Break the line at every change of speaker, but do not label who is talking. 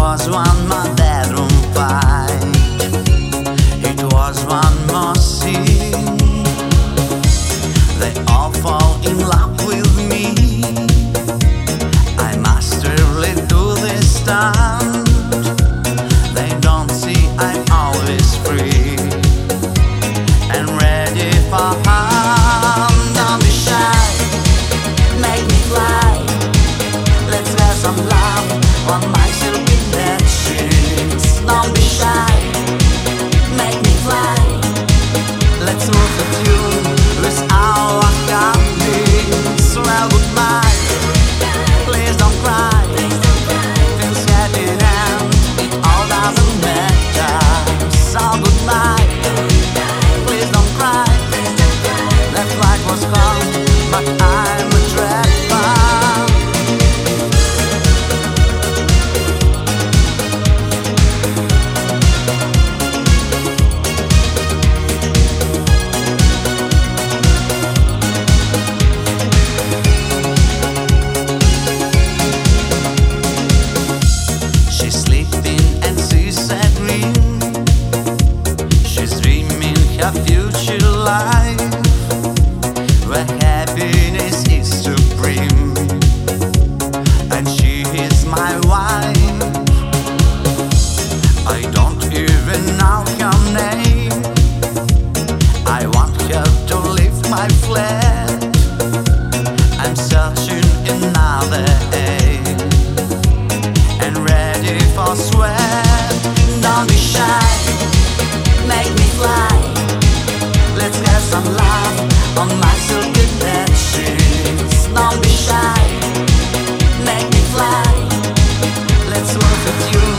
was one my bedroom fight. It was one more scene. They all fall in love with me. I must really do this stunt. They don't see I'm always free and ready for harm. Don't be shy, make me fly. Let's get some love on my silky bed sheets. Don't be shy, make me fly. Let's move the tune with our wings. Well, goodbye, please don't cry. Things getting end, it all doesn't matter. So goodbye, please don't cry. That flight was gone, but I'm a trapper. A future life where happiness is supreme, and she is my wife. I don't even know her name. I want her to lift my flat. I'm searching another aim and ready for sweat. Don't be shy, make me fly. Let's get some love on my silky bed sheets. Don't be shy, make me fly. Let's move with you.